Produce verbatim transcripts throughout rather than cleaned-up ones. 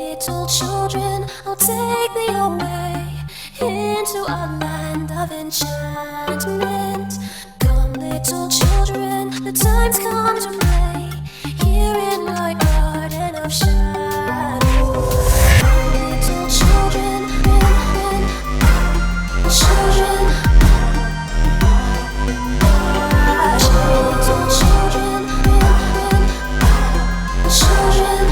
little children, I'll take thee away into a land of enchantment. Come, little children, the time's come to play here in my garden of shadow. Come, little children, children, little children, children.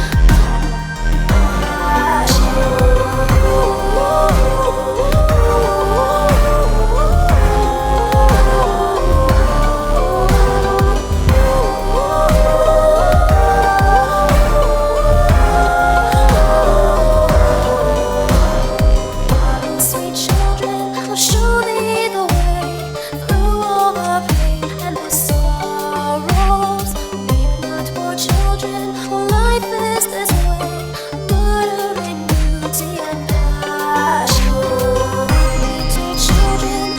Sweet children, I'll show thee the way through all the pain and the sorrows. Weep not, poor children, for life is this way, murder in beauty and passion. Little children,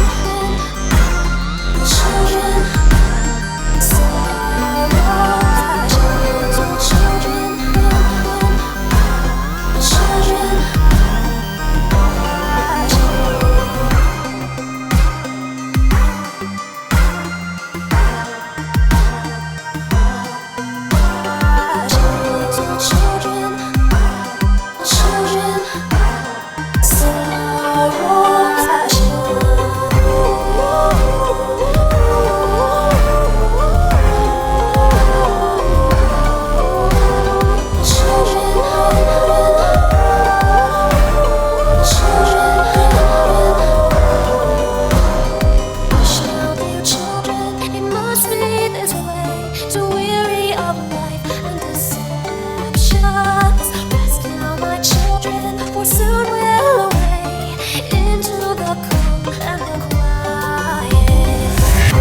children, sorrows. Little children, children. Little children, children, sorrows. Shall dear children, it must be this way, to weary of life and deceptions. Rest now, my children, for soon we'll away into the calm and the quiet.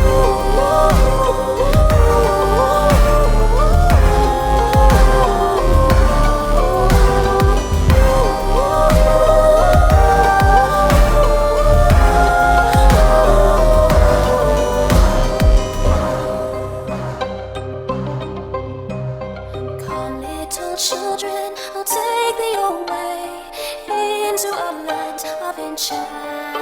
Come, little children, I'll take thee away into a land of enchantment.